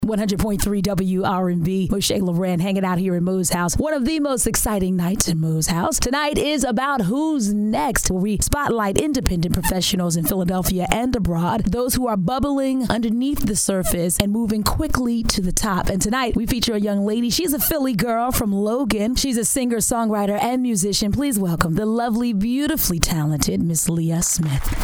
100.3 WRNB. Moshe Loren hanging out here in Mo's house. One of the most exciting nights in Mo's house. Tonight is about Who's Next, where we spotlight independent professionals in Philadelphia and abroad, those who are bubbling underneath the surface and moving quickly to the top. And tonight we feature a young lady. She's a Philly girl from Logan. She's a singer, songwriter, and musician. Please welcome the lovely, beautifully talented Miss Leah Smith.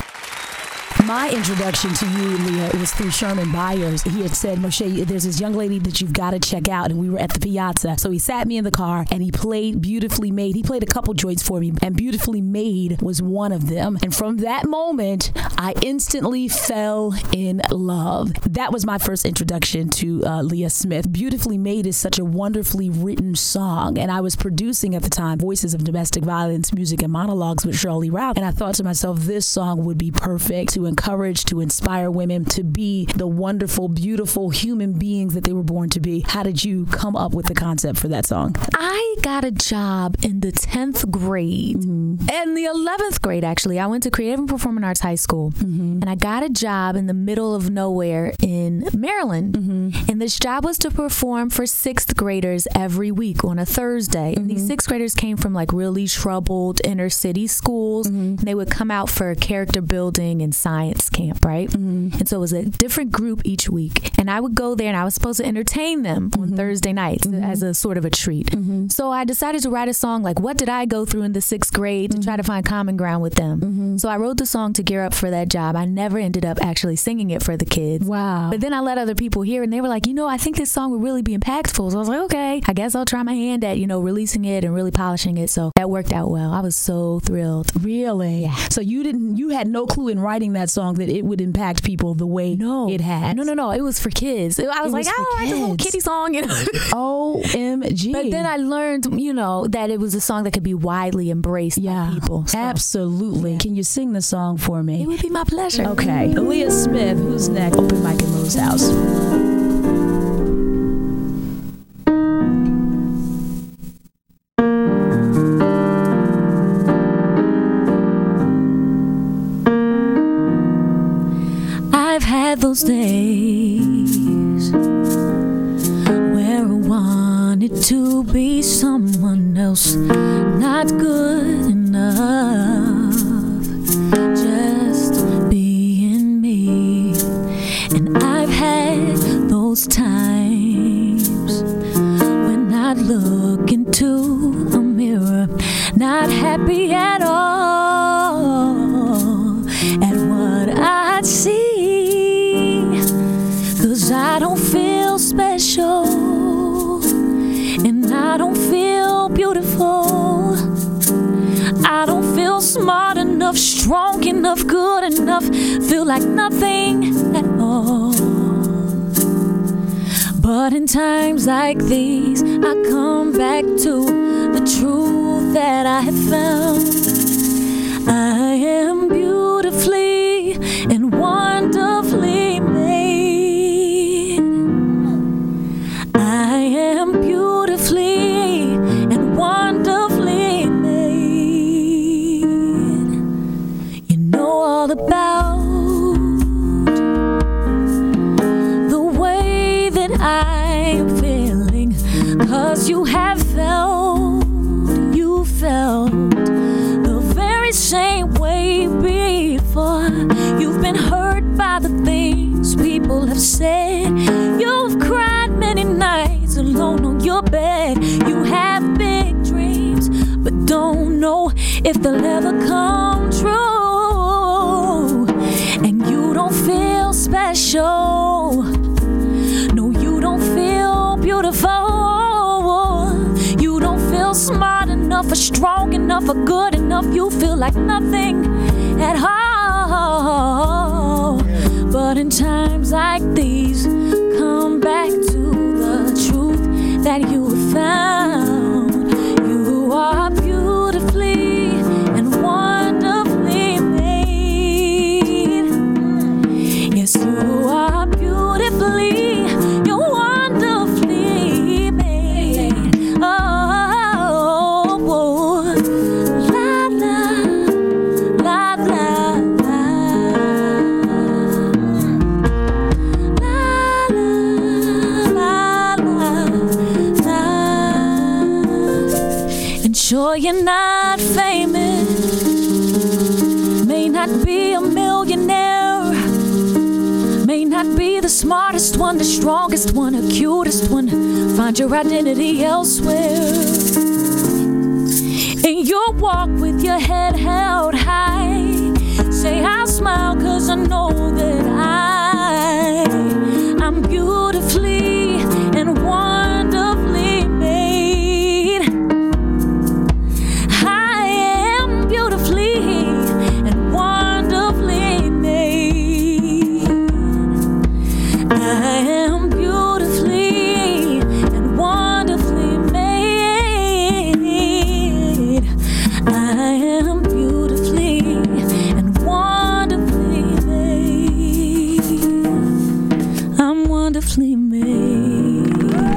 My introduction to you, Leah, was through Sherman Byers. He had said, Moshe, there's this young lady that you've got to check out. And we were at the Piazza. So he sat me in the car and he played Beautifully Made. He played a couple joints for me, and Beautifully Made was one of them. And from that moment, I instantly fell in love. That was my first introduction to Leah Smith. Beautifully Made is such a wonderfully written song. And I was producing at the time Voices of Domestic Violence, Music and Monologues with Shirley Ralph. And I thought to myself, this song would be perfect to encourage, to inspire women to be the wonderful, beautiful human beings that they were born to be. How did you come up with the concept for that song? I got a job in the 10th grade and the 11th grade, actually. I went to Creative and Performing Arts High School and I got a job in the middle of nowhere in Maryland. And this job was to perform for 6th graders every week on a Thursday. And these 6th graders came from like really troubled inner city schools. They would come out for character building and science camp, right? And so it was a different group each week. And I would go there and I was supposed to entertain them on Thursday nights as a sort of a treat. So I decided to write a song like, what did I go through in the 6th grade to try to find common ground with them? So I wrote the song to gear up for that job. I never ended up actually singing it for the kids. Wow. But then I let other people hear it and they were like, I think this song would really be impactful. So I was like, okay, I guess I'll try my hand at, releasing it and really polishing it. So that worked out well. I was so thrilled. Really? Yeah. So you had no clue in writing that song that it would impact people the way it has? No. It was for kids. I was like, it's a little kiddie song. OMG. But then I learned, that it was a song that could be widely embraced by people. So. Absolutely. Yeah. Can you sing the song for me? It would be my pleasure. Okay. Leah Smith, Who's Next? Open mic in Mo's house. I've had those days where I wanted to be someone else, not good enough, just being me. And I've had those times when I'd look into a mirror, not happy at all at what I'd see. I don't feel special and I don't feel beautiful. I don't feel smart enough, strong enough, good enough, feel like nothing at all. But in times like these, I come back to the truth that I have found. I am beautifully and wonderfully made. And wonderfully made. You know all about the way that I'm feeling, 'cause you have felt the very same way before. You've been hurt by the things people have said. You've cried many nights alone on your bed. You have big dreams, but don't know if they'll ever come true. And you don't feel special. No, you don't feel beautiful. You don't feel smart enough or strong enough or good enough. You feel like nothing at all. But in times like these, come back to the truth that you have found. You are beautifully and wonderfully made. Yes, you are beautifully, you're wonderfully made. Oh, la la, la la, la la. Sure, you're not famous, may not be a millionaire, may not be the smartest one, the strongest one, the cutest one. Find your identity elsewhere. In your walk with your head held high, say I'll smile 'cause I know that I'm beautifully and wonderfully made. I am beautifully and wonderfully made. I am beautifully and wonderfully made. I am beautifully and wonderfully made. I'm wonderfully made.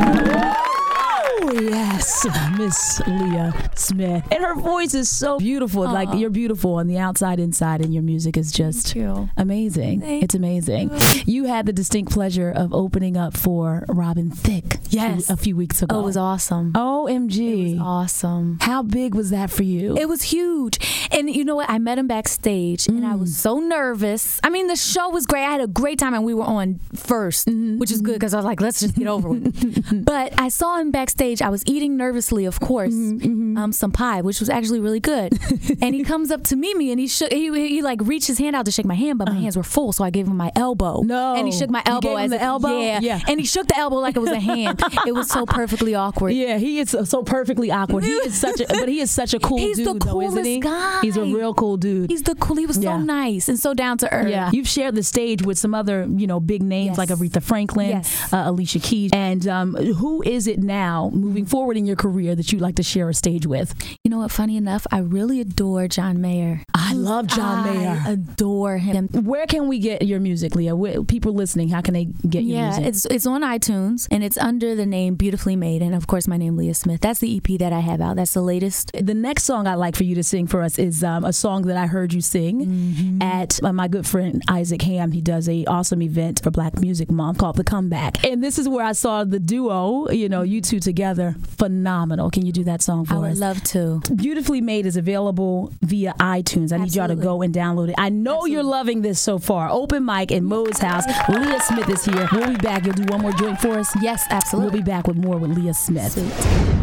Oh, yes, Miss Leah Smith. And her voice is so beautiful. Like, you're beautiful on the outside, inside, and your music is just amazing. It's amazing. You had the distinct pleasure of opening up for Robin Thicke a few weeks ago. Oh, it was awesome. OMG. It was awesome. How big was that for you? It was huge. And you know what? I met him backstage and I was so nervous. I mean, the show was great. I had a great time and we were on first, which is good because I was like, let's just get over with it. But I saw him backstage. I was eating nervously, of course, some pie, which was actually really good. And he comes up to meet me and he like reached his hand out to shake my hand, but my hands were full, so I gave him my elbow. No. And he shook my elbow. You gave him the elbow? Yeah. And he shook the elbow like it was a hand. It was so perfectly awkward. Yeah, he is so perfectly awkward. He is such a cool He's dude, the though, isn't he? guy. He's a real cool dude. He was so nice and so down to earth. Yeah, you've shared the stage with some other, big names like Aretha Franklin, Alicia Keys, and who is it now, moving forward in your career, that you'd like to share a stage with? You know what? Funny enough, I really adore John Mayer. I love John Mayer. I adore him. Where can we get your music, Leah? People listening, how can they get your music? It's on iTunes and it's under the name Beautifully Made, and of course my name Leah Smith. That's the EP that I have out. That's the latest. The next song I'd like for you to sing for us is a song that I heard you sing at my good friend Isaac Ham. He does a awesome event for Black Music Month called The Comeback, and this is where I saw the duo, you two together. Phenomenal. Can you do that song for us? I would love to. Beautifully Made is available via iTunes. I need y'all to go and download it. I know you're loving this so far. Open mic in Mo's house. Leah Smith is here. We'll be back. You'll do one more joint for us? Yes, absolutely. We'll be back with more with Leah Smith. Sweet.